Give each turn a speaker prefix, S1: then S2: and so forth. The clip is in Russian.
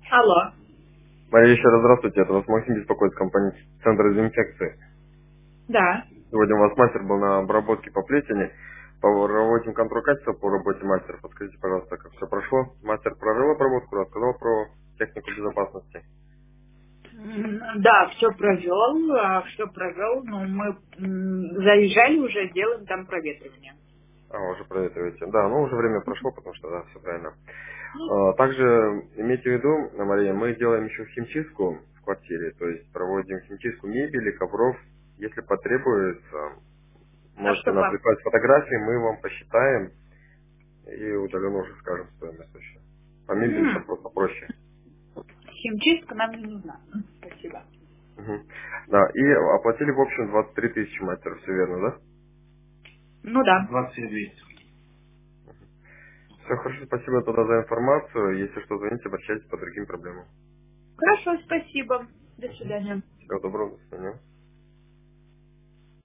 S1: Алло.
S2: Мария, еще раз здравствуйте. Это вас Максим беспокоит, компания Центра дезинфекции.
S1: Да.
S2: Сегодня у вас мастер был на обработке по плесени. Проводим контроль качества по работе мастера. Подскажите, пожалуйста, как все прошло. Мастер провел обработку, рассказал про технику безопасности.
S1: Да, все провел, но мы заезжали уже, делаем там проветривание.
S2: Уже проветриваете. Да, ну уже время прошло, потому что да, все правильно. Также имейте в виду, Мария, мы делаем еще химчистку в квартире, то есть проводим химчистку мебели, ковров. Если потребуется,
S1: А
S2: можете
S1: что
S2: нам
S1: по
S2: прислать фотографии, мы вам посчитаем и удаленно уже скажем стоимость вообще. По мебели там
S1: М,
S2: просто проще.
S1: химчистка нам не нужна. Спасибо.
S2: Мгм. Да, и оплатили в общем 23 тысячи мастер, все верно, да?
S1: Ну да.
S3: 27 200.
S2: Все хорошо, спасибо тогда за информацию. Если что, звоните, обращайтесь по другим проблемам.
S1: Хорошо, спасибо. До свидания.
S2: Всего доброго, до свидания.